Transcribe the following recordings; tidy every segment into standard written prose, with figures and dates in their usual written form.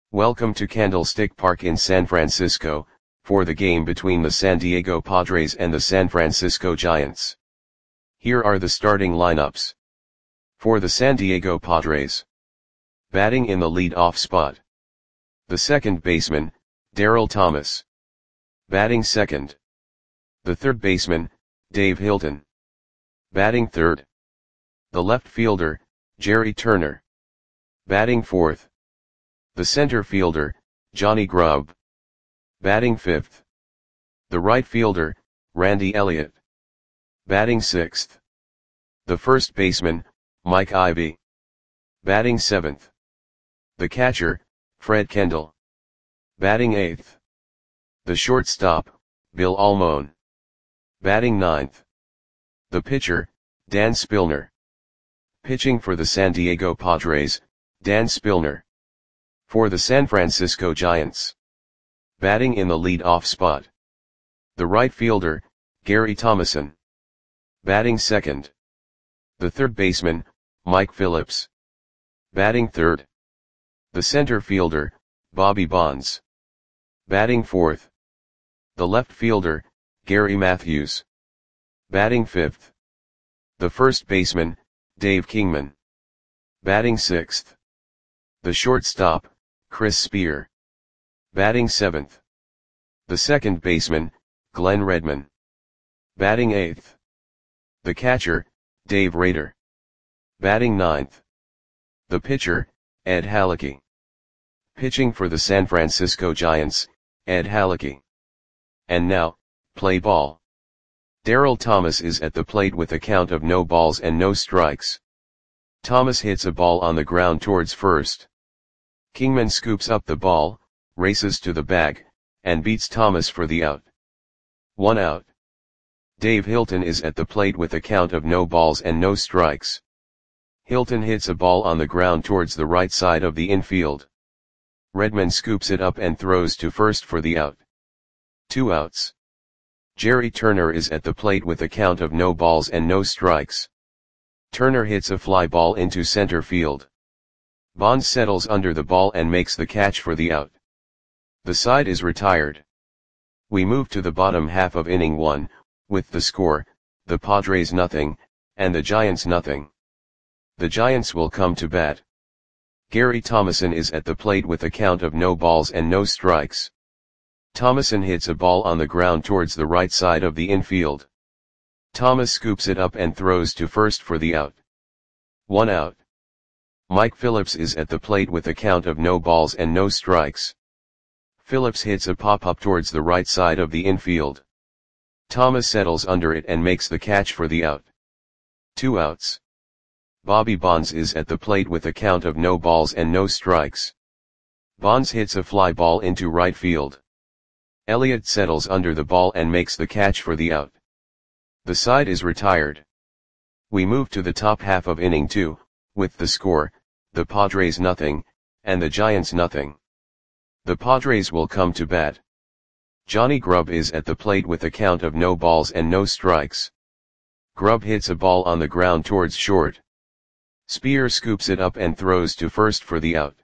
Welcome to Candlestick Park in San Francisco, for the game between the San Diego Padres and the San Francisco Giants. Here are the starting lineups. For the San Diego Padres. Batting in the lead-off spot. The second baseman, Darryl Thomas. Batting second. The third baseman, Dave Hilton. Batting third. The left fielder, Jerry Turner. Batting fourth. The center fielder, Johnny Grubb. Batting fifth. The right fielder, Randy Elliott. Batting sixth. The first baseman, Mike Ivy. Batting seventh. The catcher, Fred Kendall. Batting eighth. The shortstop, Bill Almon. Batting ninth. The pitcher, Dan Spillner. Pitching for the San Diego Padres, Dan Spillner. For the San Francisco Giants. Batting in the lead-off spot. The right fielder, Gary Thomasson. Batting second. The third baseman, Mike Phillips. Batting third. The center fielder, Bobby Bonds. Batting fourth. The left fielder, Gary Matthews. Batting fifth. The first baseman, Dave Kingman. Batting sixth. The shortstop, Chris Spear. Batting seventh. The second baseman, Glenn Redman. Batting eighth. The catcher, Dave Rader. Batting ninth. The pitcher, Ed Halicki. Pitching for the San Francisco Giants, Ed Halicki. And now, play ball. Darryl Thomas is at the plate with a count of no balls and no strikes. Thomas hits a ball on the ground towards first. Kingman scoops up the ball, races to the bag, and beats Thomas for the out. 1 out. Dave Hilton is at the plate with a count of no balls and no strikes. Hilton hits a ball on the ground towards the right side of the infield. Redman scoops it up and throws to first for the out. 2 outs. Jerry Turner is at the plate with a count of no balls and no strikes. Turner hits a fly ball into center field. Bonds settles under the ball and makes the catch for the out. The side is retired. We move to the bottom half of inning 1, with the score, the Padres nothing, and the Giants nothing. The Giants will come to bat. Gary Thomasson is at the plate with a count of no balls and no strikes. Thomasson hits a ball on the ground towards the right side of the infield. Thomas scoops it up and throws to first for the out. 1 out. Mike Phillips is at the plate with a count of no balls and no strikes. Phillips hits a pop-up towards the right side of the infield. Thomas settles under it and makes the catch for the out. 2 outs. Bobby Bonds is at the plate with a count of no balls and no strikes. Bonds hits a fly ball into right field. Elliott settles under the ball and makes the catch for the out. The side is retired. We move to the top half of inning 2, with the score, the Padres nothing, and the Giants nothing. The Padres will come to bat. Johnny Grubb is at the plate with a count of no balls and no strikes. Grubb hits a ball on the ground towards short. Spear scoops it up and throws to first for the out.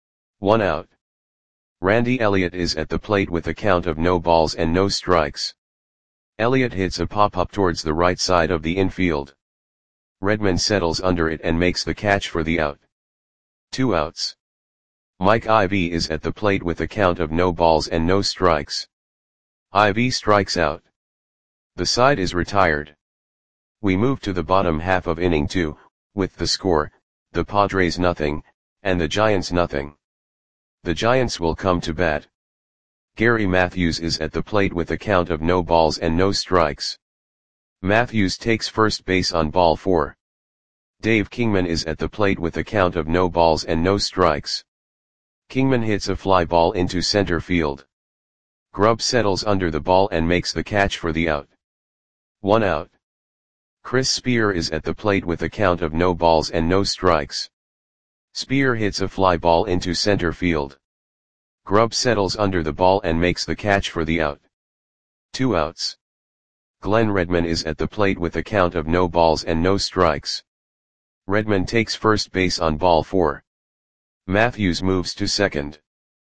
1 out. Randy Elliott is at the plate with a count of no balls and no strikes. Elliott hits a pop-up towards the right side of the infield. Redman settles under it and makes the catch for the out. 2 outs. Mike Ivy is at the plate with a count of no balls and no strikes. Ivy strikes out. The side is retired. We move to the bottom half of inning 2, with the score, the Padres nothing, and the Giants nothing. The Giants will come to bat. Gary Matthews is at the plate with a count of no balls and no strikes. Matthews takes first base on ball 4. Dave Kingman is at the plate with a count of no balls and no strikes. Kingman hits a fly ball into center field. Grubb settles under the ball and makes the catch for the out. 1 out. Chris Spear is at the plate with a count of no balls and no strikes. Spear hits a fly ball into center field. Grubb settles under the ball and makes the catch for the out. 2 outs. Glenn Redman is at the plate with a count of no balls and no strikes. Redman takes first base on ball 4. Matthews moves to second.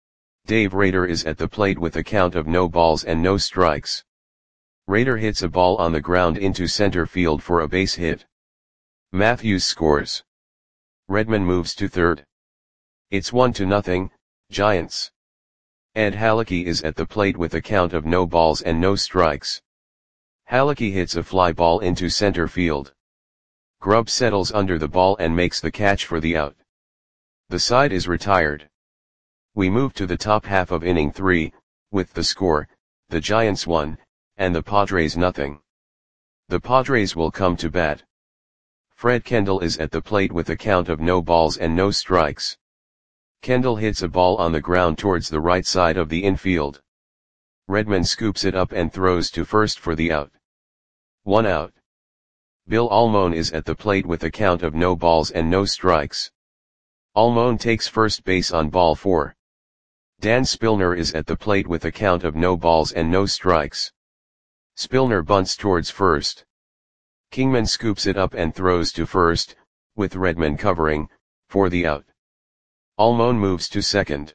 Dave Rader is at the plate with a count of no balls and no strikes. Rader hits a ball on the ground into center field for a base hit. Matthews scores. Redman moves to third. It's 1-0, Giants. Ed Hallecky is at the plate with a count of no balls and no strikes. Hallecky hits a fly ball into center field. Grubb settles under the ball and makes the catch for the out. The side is retired. We move to the top half of inning 3, with the score, the Giants 1, and the Padres 0. The Padres will come to bat. Fred Kendall is at the plate with a count of no balls and no strikes. Kendall hits a ball on the ground towards the right side of the infield. Redman scoops it up and throws to first for the out. 1 out. Bill Almon is at the plate with a count of no balls and no strikes. Almon takes first base on ball 4. Dan Spillner is at the plate with a count of no balls and no strikes. Spillner bunts towards first. Kingman scoops it up and throws to first, with Redman covering, for the out. Almon moves to second.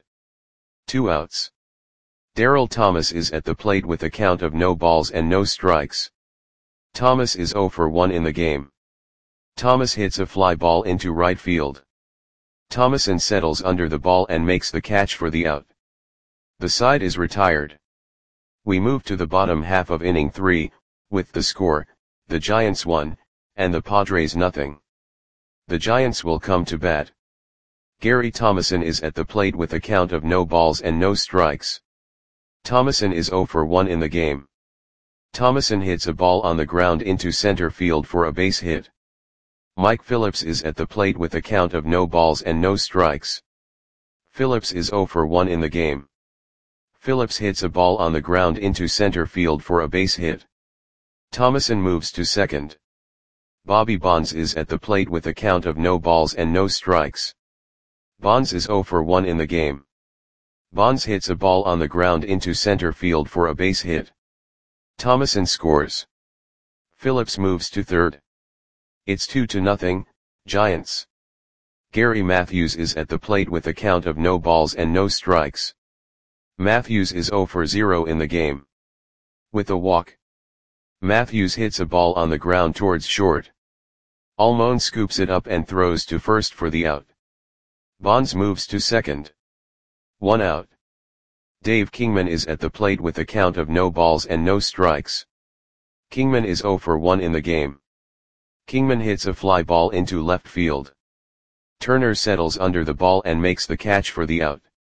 2 outs. Darryl Thomas is at the plate with a count of no balls and no strikes. Thomas is 0 for 1 in the game. Thomas hits a fly ball into right field. Thomason settles under the ball and makes the catch for the out. The side is retired. We move to the bottom half of inning 3, with the score, the Giants 1, and the Padres 0. The Giants will come to bat. Gary Thomason is at the plate with a count of no balls and no strikes. Thomason is 0 for 1 in the game. Thomason hits a ball on the ground into center field for a base hit. Mike Phillips is at the plate with a count of no balls and no strikes. Phillips is 0 for 1 in the game. Phillips hits a ball on the ground into center field for a base hit. Thomason moves to second. Bobby Bonds is at the plate with a count of no balls and no strikes. Bonds is 0 for 1 in the game. Bonds hits a ball on the ground into center field for a base hit. Thomason scores. Phillips moves to third. It's 2-0, Giants. Gary Matthews is at the plate with a count of no balls and no strikes. Matthews is 0 for 0 in the game. With a walk. Matthews hits a ball on the ground towards short. Almon scoops it up and throws to first for the out. Bonds moves to second. 1 out. Dave Kingman is at the plate with a count of no balls and no strikes. Kingman is 0 for 1 in the game. Kingman hits a fly ball into left field. Turner settles under the ball and makes the catch for the out.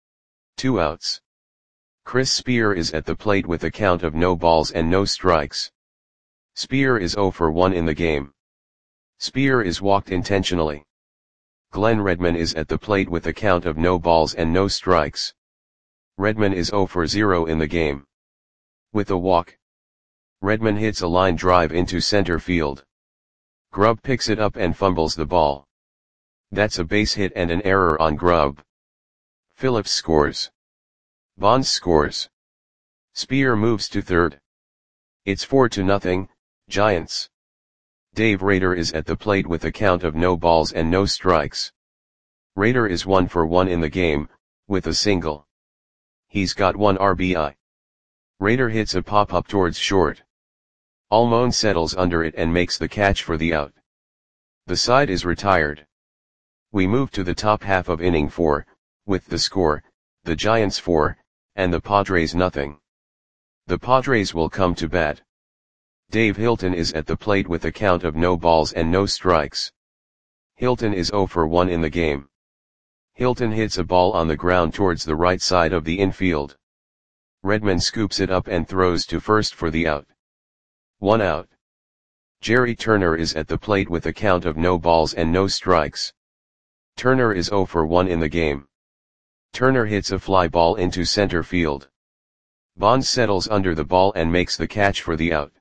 2 outs. Chris Spear is at the plate with a count of no balls and no strikes. Spear is 0 for 1 in the game. Spear is walked intentionally. Glenn Redman is at the plate with a count of no balls and no strikes. Redman is 0 for 0 in the game. With a walk. Redman hits a line drive into center field. Grubb picks it up and fumbles the ball. That's a base hit and an error on Grubb. Phillips scores. Bonds scores. Spear moves to third. It's 4-0, Giants. Dave Rader is at the plate with a count of no balls and no strikes. Rader is 1 for 1 in the game, with a single. He's got 1 RBI. Rader hits a pop-up towards short. Almon settles under it and makes the catch for the out. The side is retired. We move to the top half of inning 4, with the score, the Giants 4, and the Padres 0. The Padres will come to bat. Dave Hilton is at the plate with a count of no balls and no strikes. Hilton is 0 for 1 in the game. Hilton hits a ball on the ground towards the right side of the infield. Redman scoops it up and throws to first for the out. 1 out. Jerry Turner is at the plate with a count of no balls and no strikes. Turner is 0 for 1 in the game. Turner hits a fly ball into center field. Bonds settles under the ball and makes the catch for the out.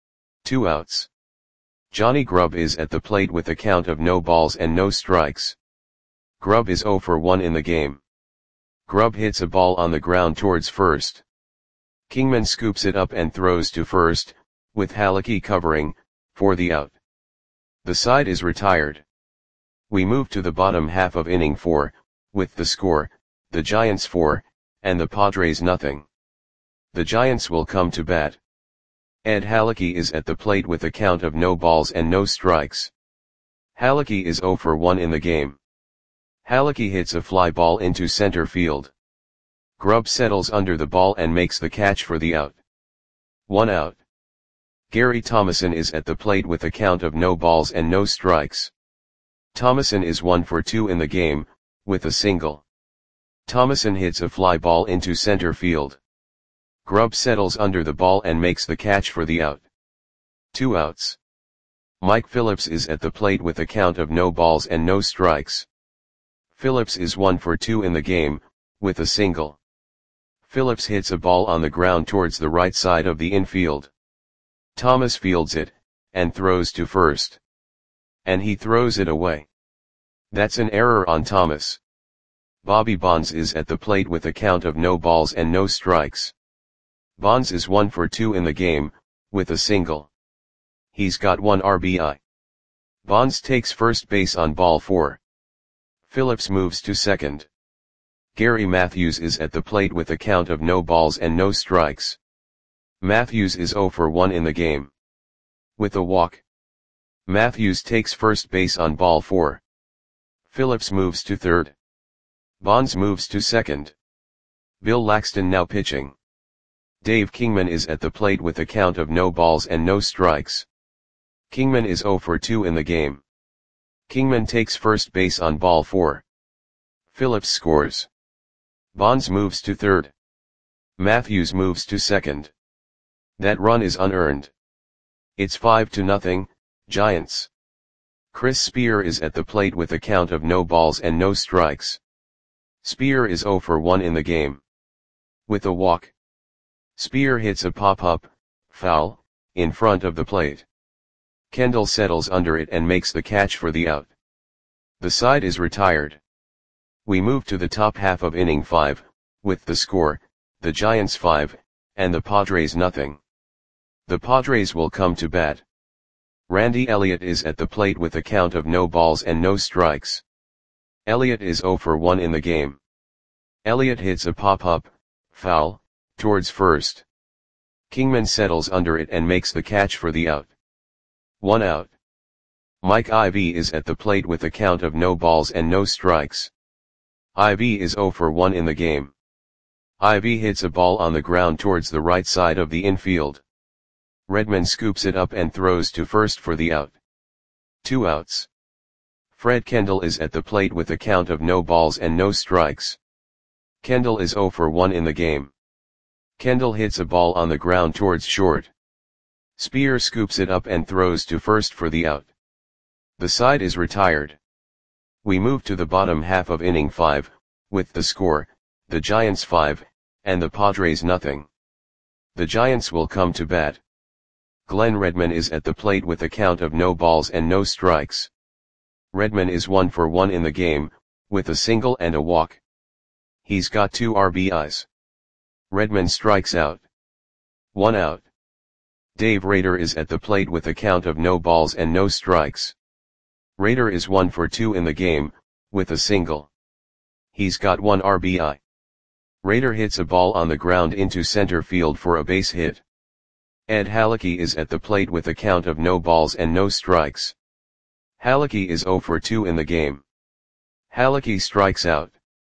2 outs. Johnny Grubb is at the plate with a count of no balls and no strikes. Grubb is 0 for 1 in the game. Grubb hits a ball on the ground towards first. Kingman scoops it up and throws to first, with Hallecky covering, for the out. The side is retired. We move to the bottom half of inning 4, with the score, the Giants 4, and the Padres nothing. The Giants will come to bat. Ed Halicki is at the plate with a count of no balls and no strikes. Halicki is 0 for 1 in the game. Halicki hits a fly ball into center field. Grubb settles under the ball and makes the catch for the out. 1 out. Gary Thomasson is at the plate with a count of no balls and no strikes. Thomasson is 1 for 2 in the game, with a single. Thomasson hits a fly ball into center field. Grubb settles under the ball and makes the catch for the out. 2 outs. Mike Phillips is at the plate with a count of no balls and no strikes. Phillips is 1 for 2 in the game, with a single. Phillips hits a ball on the ground towards the right side of the infield. Thomas fields it, and throws to first. And he throws it away. That's an error on Thomas. Bobby Bonds is at the plate with a count of no balls and no strikes. Bonds is 1 for 2 in the game, with a single. He's got 1 RBI. Bonds takes first base on ball 4. Phillips moves to second. Gary Matthews is at the plate with a count of no balls and no strikes. Matthews is 0 for 1 in the game. With a walk. Matthews takes first base on ball 4. Phillips moves to third. Bonds moves to second. Bill Laxton now pitching. Dave Kingman is at the plate with a count of no balls and no strikes. Kingman is 0 for 2 in the game. Kingman takes first base on ball 4. Phillips scores. Bonds moves to third. Matthews moves to second. That run is unearned. It's 5-0, Giants. Chris Spear is at the plate with a count of no balls and no strikes. Spear is 0 for 1 in the game. With a walk. Spear hits a pop-up, foul, in front of the plate. Kendall settles under it and makes the catch for the out. The side is retired. We move to the top half of inning 5, with the score, the Giants 5, and the Padres nothing. The Padres will come to bat. Randy Elliott is at the plate with a count of no balls and no strikes. Elliott is 0 for 1 in the game. Elliott hits a pop-up, foul, towards first. Kingman settles under it and makes the catch for the out. 1 out. Mike Ivy is at the plate with a count of no balls and no strikes. Ivy is 0 for 1 in the game. Ivy hits a ball on the ground towards the right side of the infield. Redman scoops it up and throws to first for the out. 2 outs. Fred Kendall is at the plate with a count of no balls and no strikes. Kendall is 0 for 1 in the game. Kendall hits a ball on the ground towards short. Spear scoops it up and throws to first for the out. The side is retired. We move to the bottom half of inning 5, with the score, the Giants 5, and the Padres nothing. The Giants will come to bat. Glenn Redman is at the plate with a count of no balls and no strikes. Redman is 1 for 1 in the game, with a single and a walk. He's got 2 RBIs. Redman strikes out. 1 out. Dave Rader is at the plate with a count of no balls and no strikes. Rader is 1 for 2 in the game, with a single. He's got 1 RBI. Rader hits a ball on the ground into center field for a base hit. Ed Halicki is at the plate with a count of no balls and no strikes. Halicki is 0 for 2 in the game. Halicki strikes out.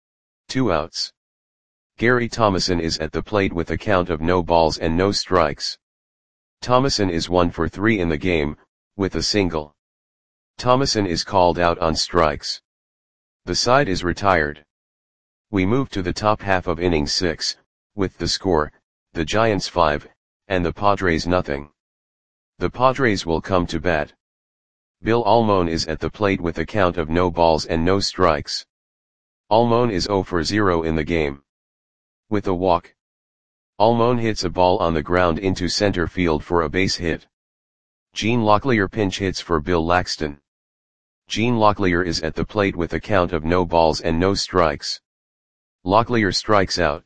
2 outs. Gary Thomasson is at the plate with a count of no balls and no strikes. Thomasson is 1 for 3 in the game, with a single. Thomasson is called out on strikes. The side is retired. We move to the top half of inning 6, with the score, the Giants 5, and the Padres nothing. The Padres will come to bat. Bill Almon is at the plate with a count of no balls and no strikes. Almon is 0 for 0 in the game. With a walk. Almon hits a ball on the ground into center field for a base hit. Gene Locklear pinch hits for Bill Laxton. Gene Locklear is at the plate with a count of no balls and no strikes. Locklear strikes out.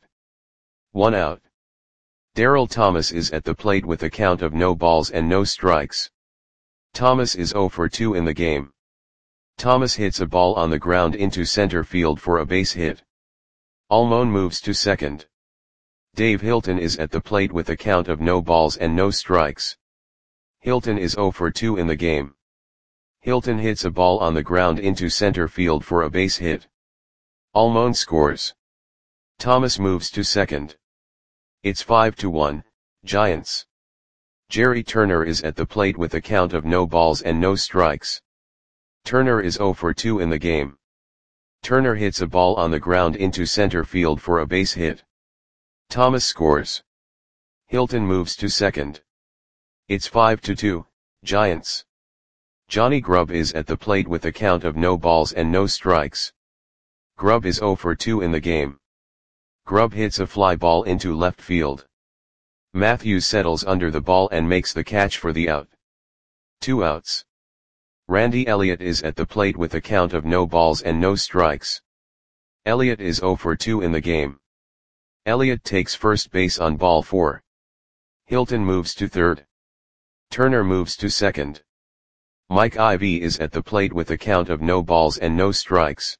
1 out. Darryl Thomas is at the plate with a count of no balls and no strikes. Thomas is 0 for 2 in the game. Thomas hits a ball on the ground into center field for a base hit. Almon moves to second. Dave Hilton is at the plate with a count of no balls and no strikes. Hilton is 0 for 2 in the game. Hilton hits a ball on the ground into center field for a base hit. Almon scores. Thomas moves to second. It's 5-1, Giants. Jerry Turner is at the plate with a count of no balls and no strikes. Turner is 0 for 2 in the game. Turner hits a ball on the ground into center field for a base hit. Thomas scores. Hilton moves to second. It's 5-2, Giants. Johnny Grubb is at the plate with a count of no balls and no strikes. Grubb is 0 for 2 in the game. Grubb hits a fly ball into left field. Matthews settles under the ball and makes the catch for the out. 2 outs. Randy Elliott is at the plate with a count of no balls and no strikes. Elliott is 0 for 2 in the game. Elliott takes first base on ball 4. Hilton moves to third. Turner moves to second. Mike Ivy is at the plate with a count of no balls and no strikes.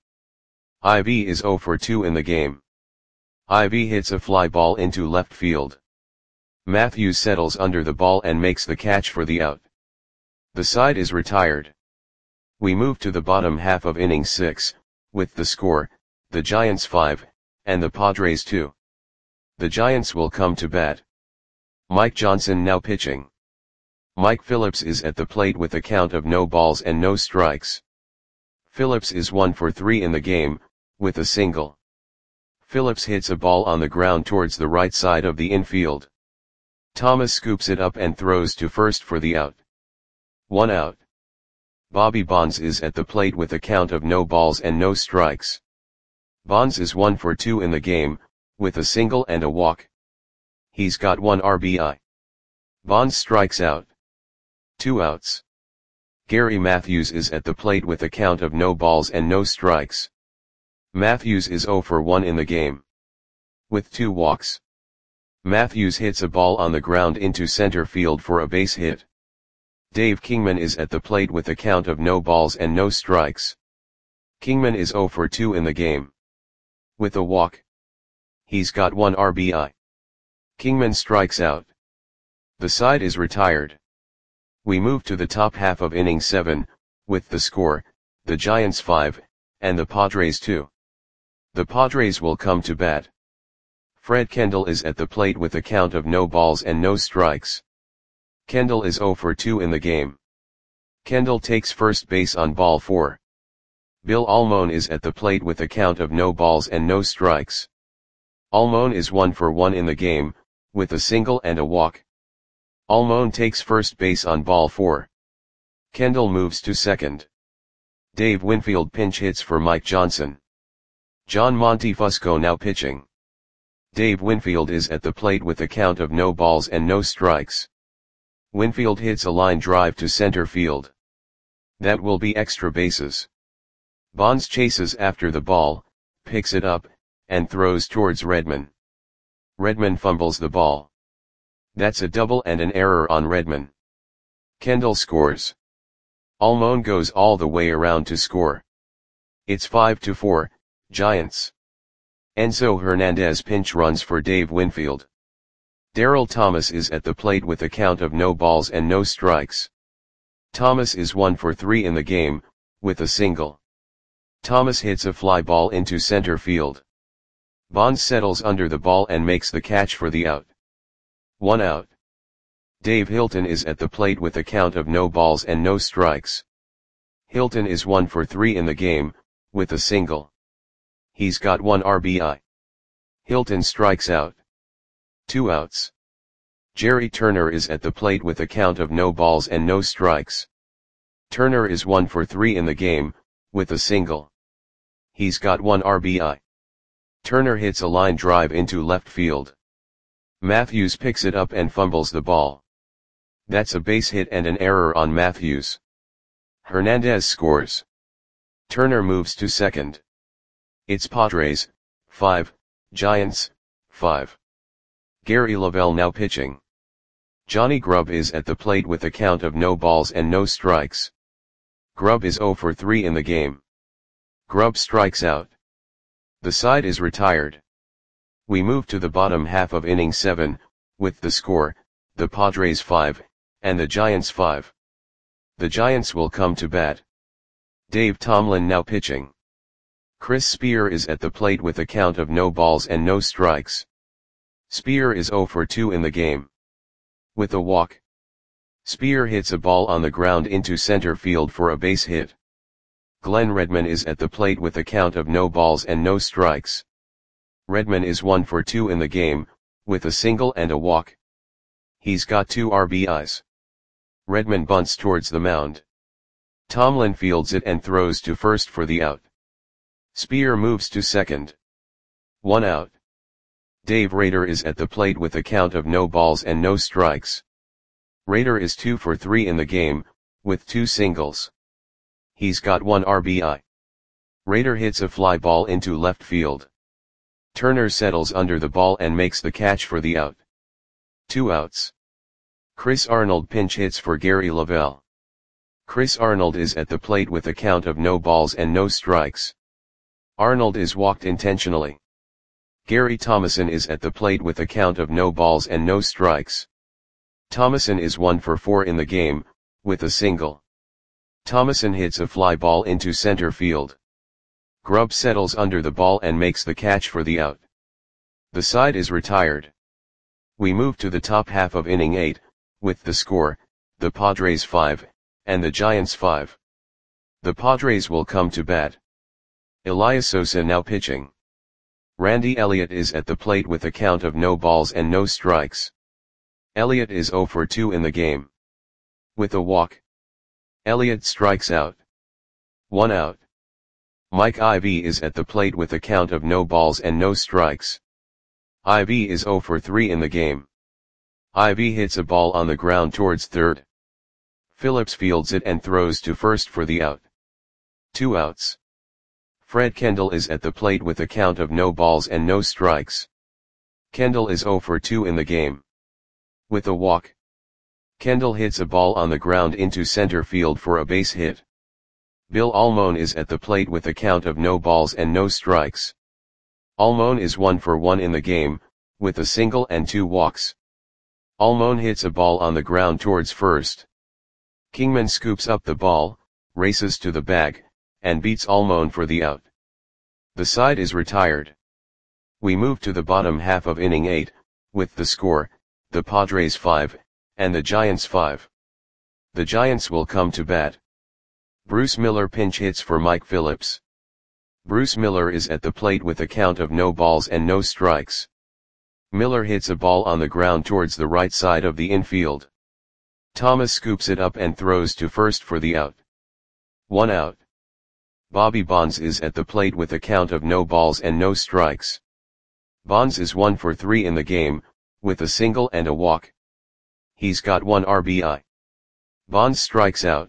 Ivy is 0 for 2 in the game. Ivy hits a fly ball into left field. Matthews settles under the ball and makes the catch for the out. The side is retired. We move to the bottom half of inning 6, with the score, the Giants 5, and the Padres 2. The Giants will come to bat. Mike Johnson now pitching. Mike Phillips is at the plate with a count of no balls and no strikes. Phillips is 1 for 3 in the game, with a single. Phillips hits a ball on the ground towards the right side of the infield. Thomas scoops it up and throws to first for the out. 1 out. Bobby Bonds is at the plate with a count of no balls and no strikes. Bonds is 1 for 2 in the game, with a single and a walk. He's got 1 RBI. Bonds strikes out. 2 outs. Gary Matthews is at the plate with a count of no balls and no strikes. Matthews is 0 for 1 in the game. With 2 walks. Matthews hits a ball on the ground into center field for a base hit. Dave Kingman is at the plate with a count of no balls and no strikes. Kingman is 0 for 2 in the game. With a walk. He's got 1 RBI. Kingman strikes out. The side is retired. We move to the top half of inning 7, with the score, the Giants 5, and the Padres 2. The Padres will come to bat. Fred Kendall is at the plate with a count of no balls and no strikes. Kendall is 0 for 2 in the game. Kendall takes first base on ball 4. Bill Almon is at the plate with a count of no balls and no strikes. Almon is 1 for 1 in the game, with a single and a walk. Almon takes first base on ball 4. Kendall moves to second. Dave Winfield pinch hits for Mike Johnson. John Montefusco now pitching. Dave Winfield is at the plate with a count of no balls and no strikes. Winfield hits a line drive to center field. That will be extra bases. Bonds chases after the ball, picks it up, and throws towards Redman. Redman fumbles the ball. That's a double and an error on Redman. Kendall scores. Almon goes all the way around to score. It's 5-4, Giants. Enzo Hernandez pinch runs for Dave Winfield. Darryl Thomas is at the plate with a count of no balls and no strikes. Thomas is 1 for 3 in the game, with a single. Thomas hits a fly ball into center field. Bonds settles under the ball and makes the catch for the out. 1 out. Dave Hilton is at the plate with a count of no balls and no strikes. Hilton is 1 for 3 in the game, with a single. He's got 1 RBI. Hilton strikes out. 2 outs. Jerry Turner is at the plate with a count of no balls and no strikes. Turner is 1 for 3 in the game, with a single. He's got 1 RBI. Turner hits a line drive into left field. Matthews picks it up and fumbles the ball. That's a base hit and an error on Matthews. Hernandez scores. Turner moves to second. It's Padres, 5, Giants, 5. Gary Lavelle now pitching. Johnny Grubb is at the plate with a count of no balls and no strikes. Grubb is 0 for 3 in the game. Grubb strikes out. The side is retired. We move to the bottom half of inning 7, with the score, the Padres 5, and the Giants 5. The Giants will come to bat. Dave Tomlin now pitching. Chris Spear is at the plate with a count of no balls and no strikes. Spear is 0 for 2 in the game. With a walk. Spear hits a ball on the ground into center field for a base hit. Glenn Redman is at the plate with a count of no balls and no strikes. Redman is 1 for 2 in the game, with a single and a walk. He's got 2 RBIs. Redman bunts towards the mound. Tomlin fields it and throws to first for the out. Spear moves to second. 1 out. Dave Rader is at the plate with a count of no balls and no strikes. Rader is 2 for 3 in the game, with 2 singles. He's got 1 RBI. Rader hits a fly ball into left field. Turner settles under the ball and makes the catch for the out. 2 outs. Chris Arnold pinch hits for Gary Lavelle. Chris Arnold is at the plate with a count of no balls and no strikes. Arnold is walked intentionally. Gary Thomason is at the plate with a count of no balls and no strikes. Thomason is 1 for 4 in the game, with a single. Thomason hits a fly ball into center field. Grubb settles under the ball and makes the catch for the out. The side is retired. We move to the top half of inning 8, with the score, the Padres 5, and the Giants 5. The Padres will come to bat. Elias Sosa now pitching. Randy Elliott is at the plate with a count of no balls and no strikes. Elliott is 0 for 2 in the game. With a walk. Elliott strikes out. 1 out. Mike Ivy is at the plate with a count of no balls and no strikes. Ivy is 0 for 3 in the game. Ivy hits a ball on the ground towards third. Phillips fields it and throws to first for the out. 2 outs. Fred Kendall is at the plate with a count of no balls and no strikes. Kendall is 0 for 2 in the game. With a walk. Kendall hits a ball on the ground into center field for a base hit. Bill Almon is at the plate with a count of no balls and no strikes. Almon is 1 for 1 in the game, with a single and 2 walks. Almon hits a ball on the ground towards first. Kingman scoops up the ball, races to the bag, and beats Almon for the out. The side is retired. We move to the bottom half of inning 8, with the score, the Padres 5, and the Giants 5. The Giants will come to bat. Bruce Miller pinch hits for Mike Phillips. Bruce Miller is at the plate with a count of no balls and no strikes. Miller hits a ball on the ground towards the right side of the infield. Thomas scoops it up and throws to first for the out. 1 out. Bobby Bonds is at the plate with a count of no balls and no strikes. Bonds is 1 for 3 in the game, with a single and a walk. He's got 1 RBI. Bonds strikes out.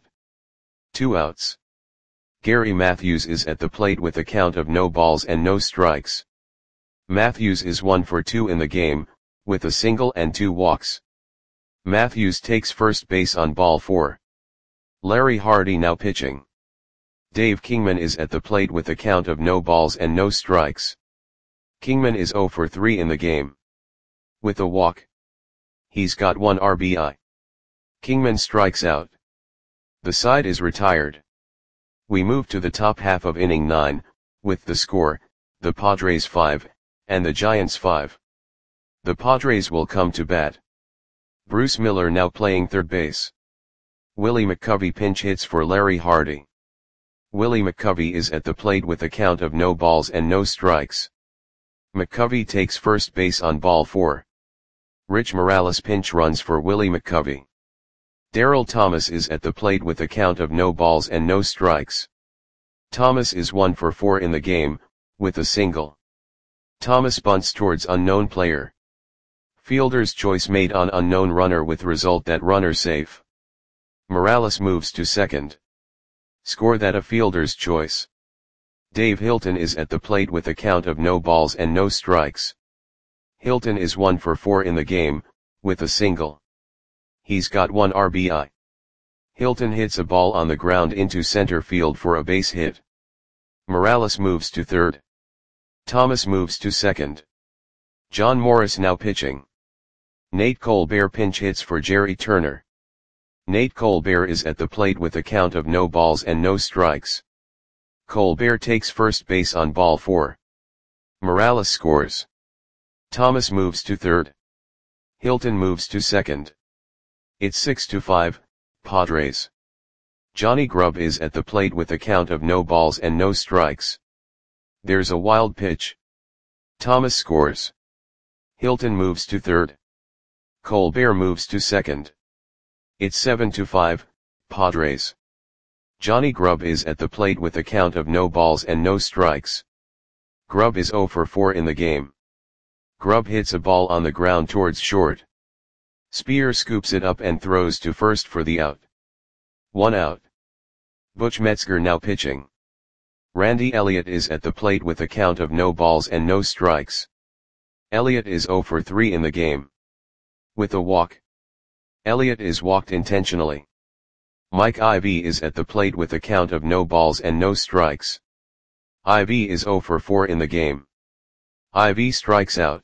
2 outs. Gary Matthews is at the plate with a count of no balls and no strikes. Matthews is 1 for 2 in the game, with a single and 2 walks. Matthews takes first base on ball 4. Larry Hardy now pitching. Dave Kingman is at the plate with a count of no balls and no strikes. Kingman is 0 for 3 in the game. With a walk. He's got 1 RBI. Kingman strikes out. The side is retired. We move to the top half of inning 9, with the score, the Padres 5, and the Giants 5. The Padres will come to bat. Bruce Miller now playing third base. Willie McCovey pinch hits for Larry Hardy. Willie McCovey is at the plate with a count of no balls and no strikes. McCovey takes first base on ball 4. Rich Morales pinch runs for Willie McCovey. Darrell Thomas is at the plate with a count of no balls and no strikes. Thomas is 1 for 4 in the game, with a single. Thomas bunts towards unknown player. Fielder's choice made on unknown runner with result that runner safe. Morales moves to second. Score that a fielder's choice. Dave Hilton is at the plate with a count of no balls and no strikes. Hilton is 1 for 4 in the game, with a single. He's got 1 RBI. Hilton hits a ball on the ground into center field for a base hit. Morales moves to third. Thomas moves to second. John Morris now pitching. Nate Colbert pinch hits for Jerry Turner. Nate Colbert is at the plate with a count of no balls and no strikes. Colbert takes first base on ball 4. Morales scores. Thomas moves to third. Hilton moves to second. It's 6-5, Padres. Johnny Grubb is at the plate with a count of no balls and no strikes. There's a wild pitch. Thomas scores. Hilton moves to third. Colbert moves to second. It's 7-5, Padres. Johnny Grubb is at the plate with a count of no balls and no strikes. Grubb is 0 for 4 in the game. Grubb hits a ball on the ground towards short. Spear scoops it up and throws to first for the out. 1 out. Butch Metzger now pitching. Randy Elliott is at the plate with a count of no balls and no strikes. Elliott is 0 for 3 in the game. With a walk. Elliott is walked intentionally. Mike Ivy is at the plate with a count of no balls and no strikes. Ivy is 0 for 4 in the game. Ivy strikes out.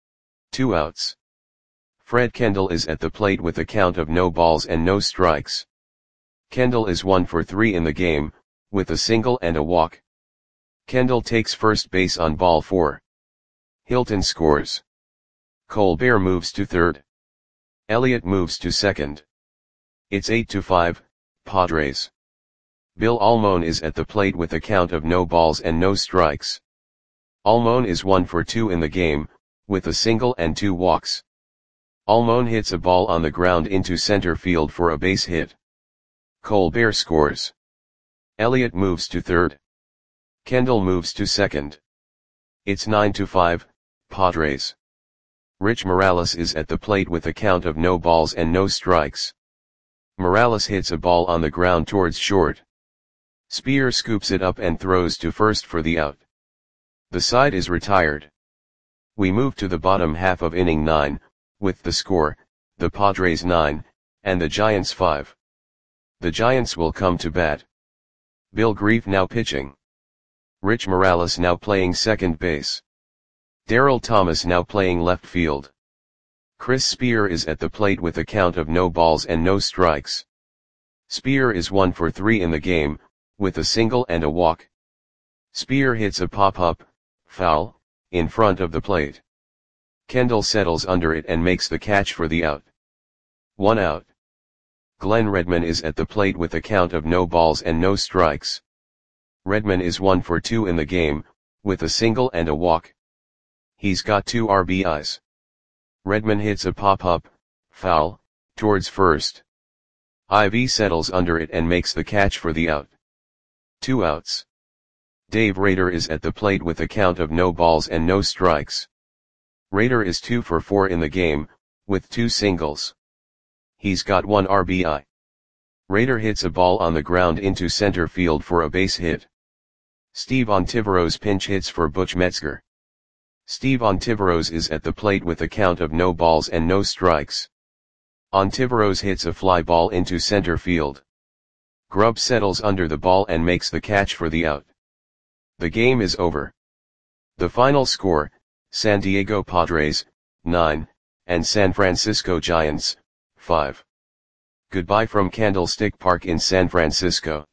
2 outs. Fred Kendall is at the plate with a count of no balls and no strikes. Kendall is 1 for 3 in the game, with a single and a walk. Kendall takes first base on ball 4. Hilton scores. Colbert moves to third. Elliott moves to second. It's 8-5, Padres. Bill Almon is at the plate with a count of no balls and no strikes. Almon is 1 for 2 in the game, with a single and 2 walks. Almon hits a ball on the ground into center field for a base hit. Colbert scores. Elliott moves to third. Kendall moves to second. It's 9-5, Padres. Rich Morales is at the plate with a count of no balls and no strikes. Morales hits a ball on the ground towards short. Spear scoops it up and throws to first for the out. The side is retired. We move to the bottom half of inning 9, with the score, the Padres 9, and the Giants 5. The Giants will come to bat. Bill Grief now pitching. Rich Morales now playing second base. Darryl Thomas now playing left field. Chris Spear is at the plate with a count of no balls and no strikes. Spear is 1 for 3 in the game, with a single and a walk. Spear hits a pop-up, foul, in front of the plate. Kendall settles under it and makes the catch for the out. 1 out. Glenn Redman is at the plate with a count of no balls and no strikes. Redman is 1 for 2 in the game, with a single and a walk. He's got 2 RBIs. Redman hits a pop-up, foul, towards first. Ivy settles under it and makes the catch for the out. 2 outs. Dave Rader is at the plate with a count of no balls and no strikes. Rader is 2 for 4 in the game, with 2 singles. He's got 1 RBI. Rader hits a ball on the ground into center field for a base hit. Steve Ontiveros pinch hits for Butch Metzger. Steve Ontiveros is at the plate with a count of no balls and no strikes. Ontiveros hits a fly ball into center field. Grubb settles under the ball and makes the catch for the out. The game is over. The final score, San Diego Padres, 9, and San Francisco Giants, 5. Goodbye from Candlestick Park in San Francisco.